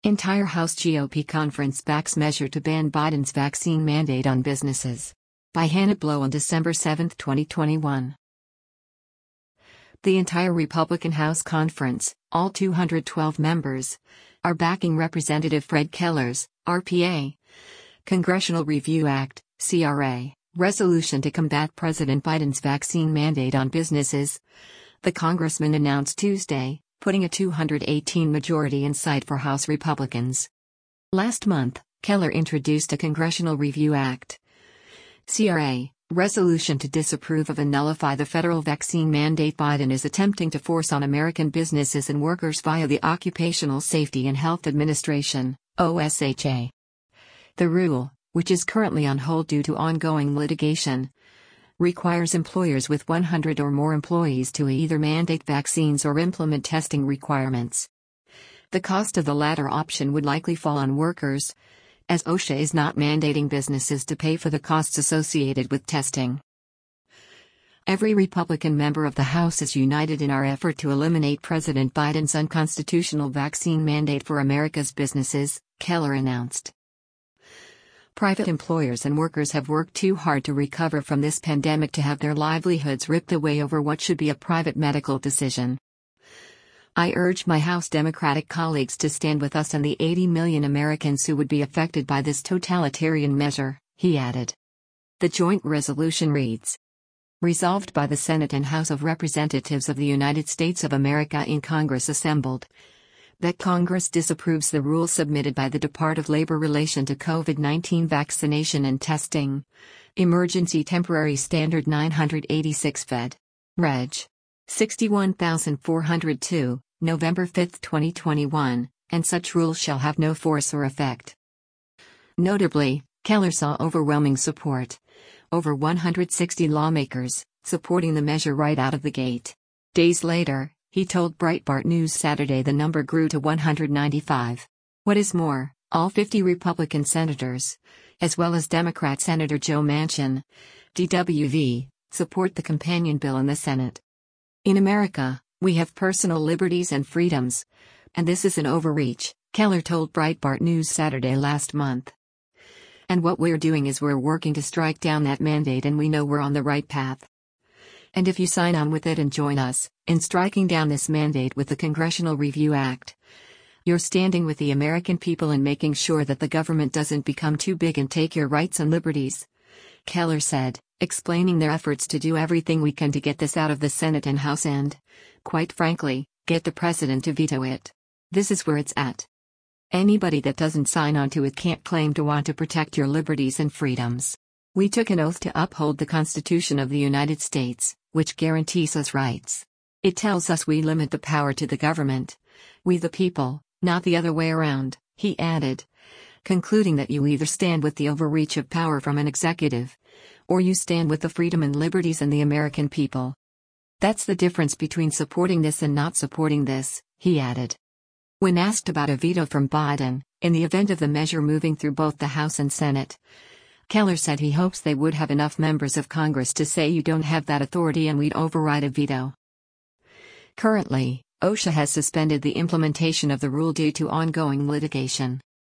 Entire House GOP conference backs measure to ban Biden's vaccine mandate on businesses. By Hannah Blow on December 7, 2021. The entire Republican House conference, all 212 members, are backing Representative Fred Keller's, RPA, Congressional Review Act, CRA, resolution to combat President Biden's vaccine mandate on businesses, the congressman announced Tuesday, putting a 218 majority in sight for House Republicans. Last month, Keller introduced a Congressional Review Act, CRA, resolution to disapprove of and nullify the federal vaccine mandate Biden is attempting to force on American businesses and workers via the Occupational Safety and Health Administration, OSHA. The rule, which is currently on hold due to ongoing litigation, requires employers with 100 or more employees to either mandate vaccines or implement testing requirements. The cost of the latter option would likely fall on workers, as OSHA is not mandating businesses to pay for the costs associated with testing. Every Republican member of the House is united in our effort to eliminate President Biden's unconstitutional vaccine mandate for America's businesses, Keller announced. Private employers and workers have worked too hard to recover from this pandemic to have their livelihoods ripped away over what should be a private medical decision. I urge my House Democratic colleagues to stand with us and the 80 million Americans who would be affected by this totalitarian measure, he added. The joint resolution reads: Resolved by the Senate and House of Representatives of the United States of America in Congress assembled, that Congress disapproves the rule submitted by the Department of Labor relation to COVID-19 vaccination and testing. Emergency Temporary Standard 986 Fed. Reg. 61402, November 5, 2021, and such rules shall have no force or effect. Notably, Keller saw overwhelming support. Over 160 lawmakers, supporting the measure right out of the gate. Days later, he told Breitbart News Saturday the number grew to 195. What is more, all 50 Republican senators, as well as Democrat Senator Joe Manchin, DWV, support the companion bill in the Senate. In America, we have personal liberties and freedoms, and this is an overreach, Keller told Breitbart News Saturday last month. And what we're doing is we're working to strike down that mandate, and we know we're on the right path. And if you sign on with it and join us in striking down this mandate with the Congressional Review Act, you're standing with the American people and making sure that the government doesn't become too big and take your rights and liberties, Keller said, explaining their efforts to do everything we can to get this out of the Senate and House and, quite frankly, get the president to veto it. This is where it's at. Anybody that doesn't sign on to it can't claim to want to protect your liberties and freedoms. We took an oath to uphold the Constitution of the United States, which guarantees us rights. It tells us we limit the power to the government. We the people, not the other way around, he added, concluding that you either stand with the overreach of power from an executive, or you stand with the freedom and liberties and the American people. That's the difference between supporting this and not supporting this, he added. When asked about a veto from Biden, in the event of the measure moving through both the House and Senate, Keller said he hopes they would have enough members of Congress to say you don't have that authority and we'd override a veto. Currently, OSHA has suspended the implementation of the rule due to ongoing litigation.